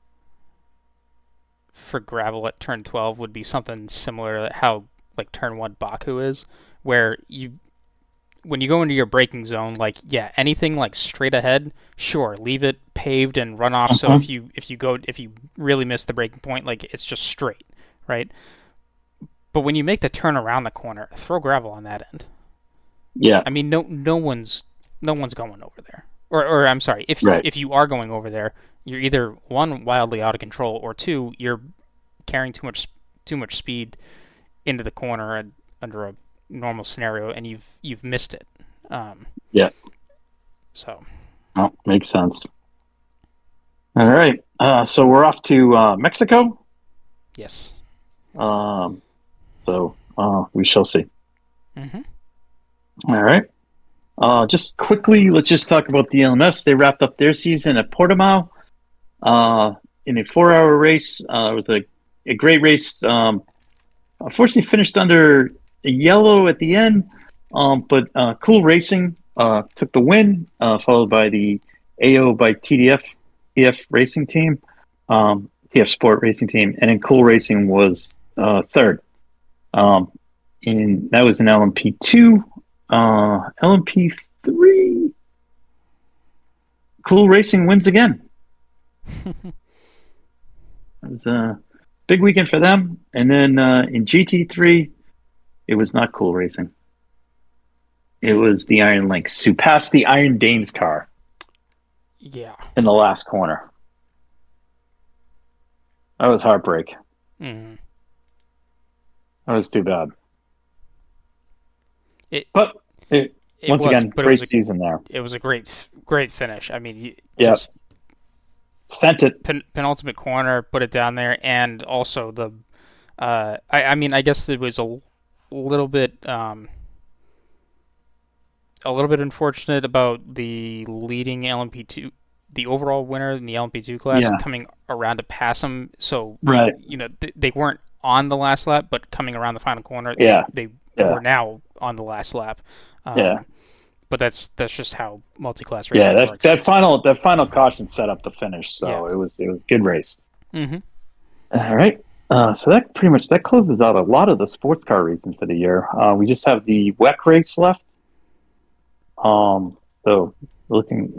gravel at turn 12 would be something similar to how like turn 1 Baku is, where when you go into your braking zone, anything like straight ahead, sure, leave it paved and run off. So if you really miss the braking point, it's just straight, right? But when you make the turn around the corner, throw gravel on that end. Yeah. I mean, no one's going over there. Or I'm sorry, if you are going over there, you're either one, wildly out of control, or two, you're carrying too much speed into the corner under a normal scenario, and you've missed it. So. Oh, makes sense. All right. So we're off to Mexico. Yes. So we shall see. Mm-hmm. All right. Just quickly, let's just talk about the LMS. They wrapped up their season at Portimao in a 4-hour race. It was a great race. Unfortunately, finished under a yellow at the end, but Cool Racing took the win, followed by the AO by TF Racing Team, TF Sport Racing Team, and then Cool Racing was third. And that was in LMP2. LMP3. Cool Racing wins again. It was a big weekend for them. And then in GT3, it was not Cool Racing. It was the Iron Lynx who passed the Iron Dames car. Yeah. In the last corner. That was heartbreak. Mm. That was too bad. It Once again, great season there. It was a great finish. I mean, just sent it. Penultimate corner, put it down there, and also the. I mean, I guess it was a little bit unfortunate about the leading LMP2, the overall winner in the LMP2 class, coming around to pass him. So right, they weren't on the last lap, but coming around the final corner, they were now on the last lap. But that's just how multi-class racing works. that final caution set up the finish, so it was a good race. Mm-hmm. All right, so that pretty much closes out a lot of the sports car racing for the year. We just have the WEC race left. So looking,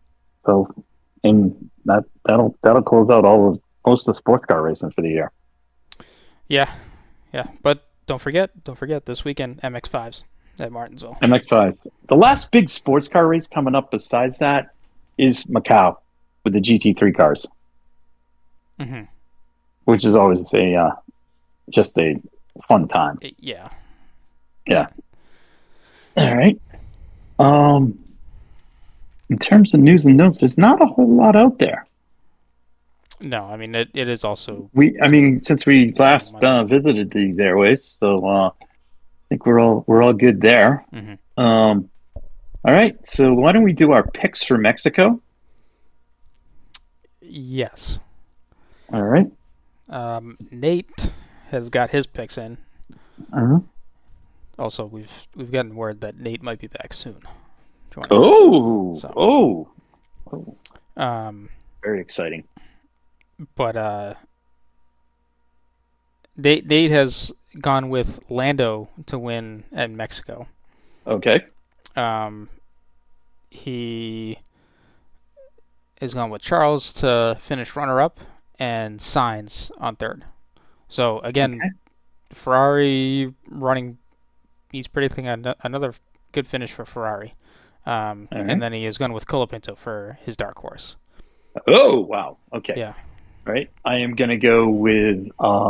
and that'll close out most of the sports car racing for the year. Yeah, but don't forget this weekend MX5s at Martinsville. MX5. The last big sports car race coming up besides that is Macau with the GT3 cars, which is always just a fun time. Yeah. All right. In terms of news and notes, there's not a whole lot out there. No, I mean it is also. Since we last visited these airways, so I think we're all good there. Mm-hmm. All right, so why don't we do our picks for Mexico? Yes. All right. Nate has got his picks in. Uh-huh. Also, we've gotten word that Nate might be back soon. Very exciting. But Nate has gone with Lando to win at Mexico. Okay. He has gone with Charles to finish runner-up and Sainz on third. So again, Ferrari running. He's predicting another good finish for Ferrari. And then he has gone with Colapinto for his dark horse. Oh, wow. Okay. Yeah. Right. I am going to go with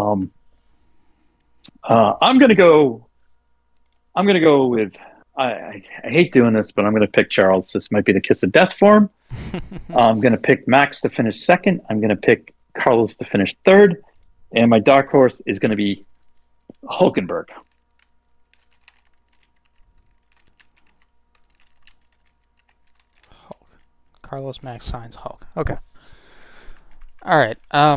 I'm going to go with I hate doing this, but I'm going to pick Charles. This might be the kiss of death for him. I'm going to pick Max to finish second. I'm going to pick Carlos to finish third. And my dark horse is going to be Hulkenberg. Carlos, Max, Sainz, Hulk. Okay. All right.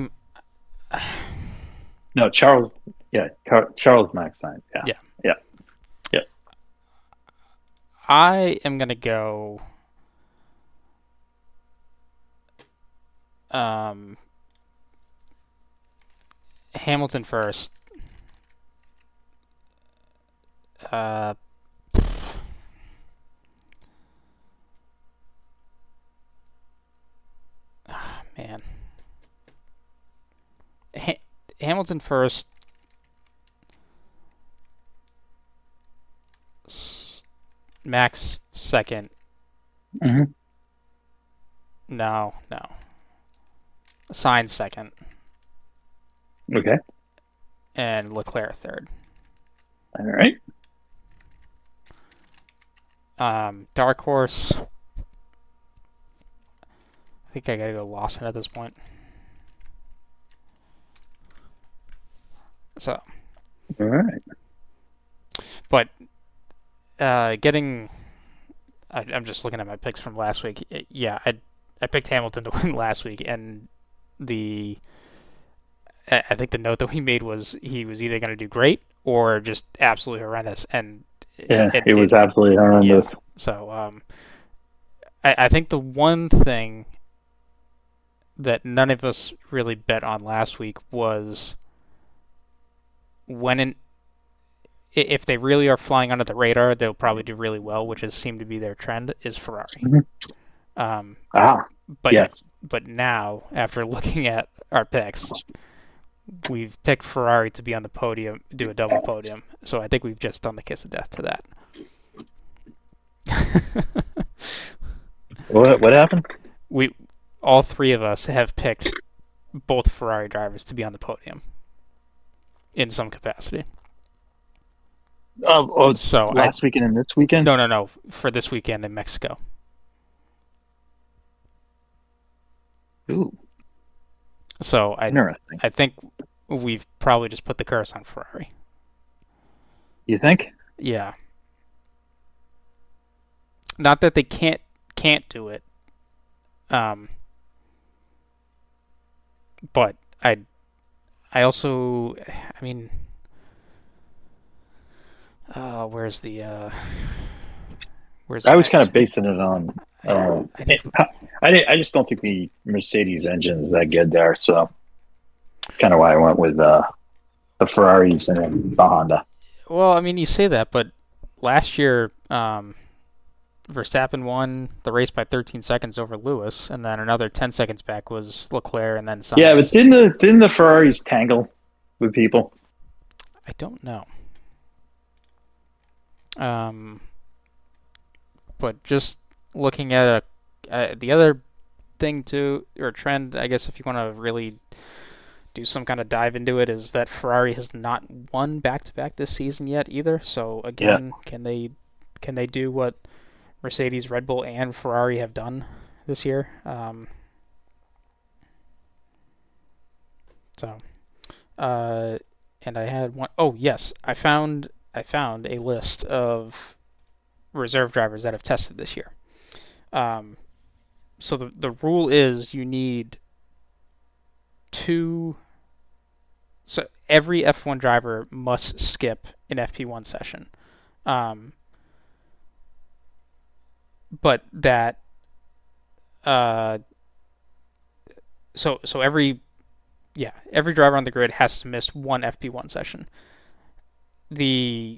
No, Charles. Yeah, Charles, Max, Sainz. Yeah. I am gonna go. Hamilton first. Man. Hamilton first. Max second. Mm-hmm. No. Sainz second. Okay. And Leclerc third. All right. Dark horse. I think I gotta go Lawson at this point. So. All right. But getting I'm just looking at my picks from last week. Yeah, I picked Hamilton to win last week, and I think the note that we made was he was either going to do great or just absolutely horrendous, and it was absolutely horrendous. Yeah. So I think the one thing that none of us really bet on last week was if they really are flying under the radar, they'll probably do really well, which has seemed to be their trend, is Ferrari. But now, after looking at our picks, we've picked Ferrari to be on the podium, do a double podium. So I think we've just done the kiss of death to that. What happened? All three of us have picked both Ferrari drivers to be on the podium in some capacity. So last weekend and this weekend? No. For this weekend in Mexico. Ooh. So Interesting. I think we've probably just put the curse on Ferrari. You think? Yeah. Not that they can't do it. But I also, I mean, where's the I was kind of basing it on. I just don't think the Mercedes engine is that good there, so kind of why I went with the Ferraris and then the Honda. Well, I mean, you say that, but last year, Verstappen won the race by 13 seconds over Lewis, and then another 10 seconds back was Leclerc, and then Sainz. Yeah, but didn't the Ferraris tangle with people? I don't know. But just looking at the other thing too, or trend, I guess, if you want to really do some kind of dive into it, is that Ferrari has not won back-to-back this season yet either. So again, can they do what Mercedes, Red Bull, and Ferrari have done this year? And I had one. Oh yes, I found a list of reserve drivers that have tested this year. So the rule is you need two. So every F1 driver must skip an FP1 session. But that. So every driver on the grid has to miss one FP1 session. The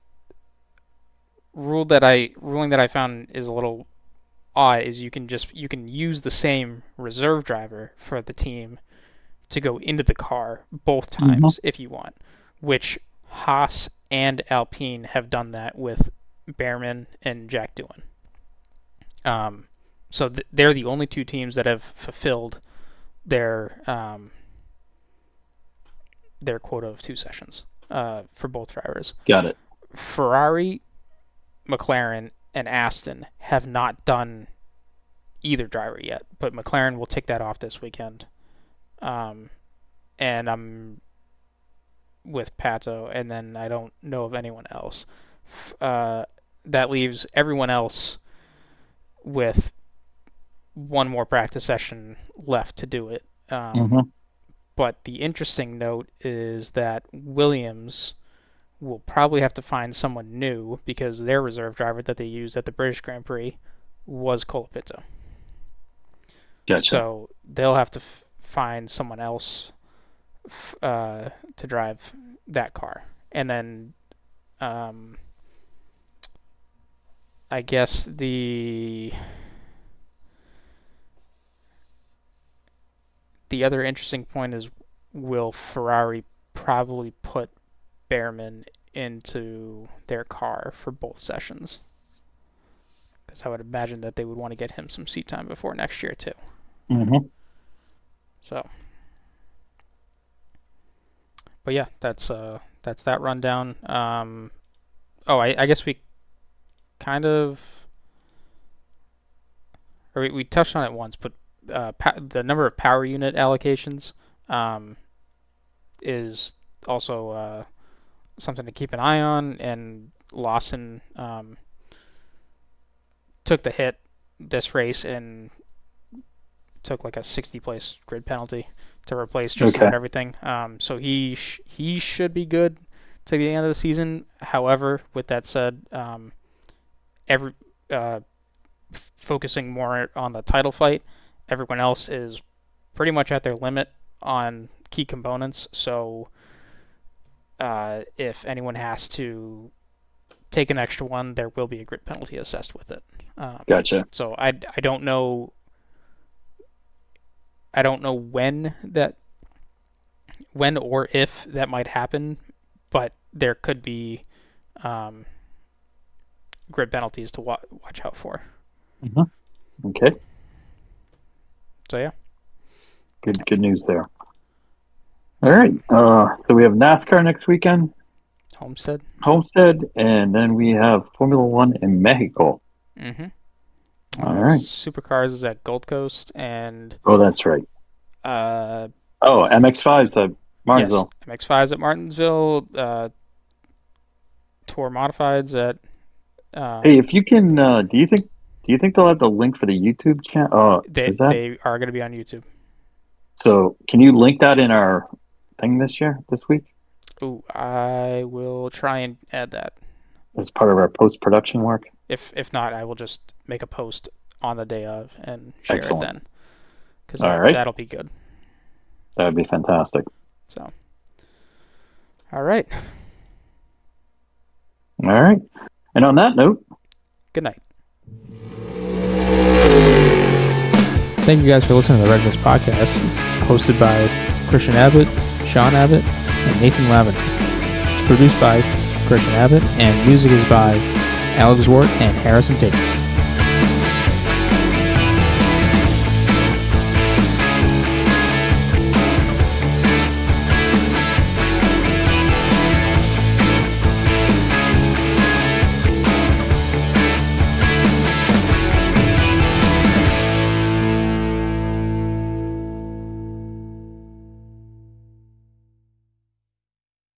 ruling that I found is a little odd is you can use the same reserve driver for the team to go into the car both times if you want, which Haas and Alpine have done that with Behrman and Jack Doohan. So they're the only two teams that have fulfilled their quota of 2 sessions for both drivers. Got it. Ferrari, McLaren, and Aston have not done either driver yet, but McLaren will tick that off this weekend. And I'm with Pato, and then I don't know of anyone else. That leaves everyone else with one more practice session left to do it. But the interesting note is that Williams will probably have to find someone new because their reserve driver that they used at the British Grand Prix was Colapinto. Gotcha. So they'll have to find someone else to drive that car. And then I guess the other interesting point is, will Ferrari probably put Behrman into their car for both sessions? Because I would imagine that they would want to get him some seat time before next year too. So, but yeah, that's that rundown. I guess we kind of, or we touched on it once, but the number of power unit allocations is also something to keep an eye on, and Lawson took the hit this race and took like a 60-place grid penalty to replace just about everything. So he should be good to the end of the season. However, with that said, focusing more on the title fight, everyone else is pretty much at their limit on key components. So if anyone has to take an extra one, there will be a grid penalty assessed with it. Gotcha. So I don't know. I don't know when or if that might happen, but there could be grid penalties to watch out for. Mm-hmm. Okay. So yeah. Good news there. All right. So we have NASCAR next weekend. Homestead, and then we have Formula One in Mexico. Mm-hmm. All right. Supercars is at Gold Coast, and that's right. MX5's at Martinsville. Yes, MX5's at Martinsville. Tour Modifieds at. Hey, if you can, do you think they'll have the link for the YouTube channel? They are going to be on YouTube. So can you link that in our thing this week? Ooh, I will try and add that as part of our post-production work. If not, I will just make a post on the day of and share it then. Because that'll be good. That would be fantastic. So, all right. All right. And on that note, good night. Thank you guys for listening to the Red Mist Podcast, hosted by Christian Abbott, Sean Abbott, and Nathan Lavin. It's produced by Christian Abbott, and music is by Alex Wart and Harrison Tate.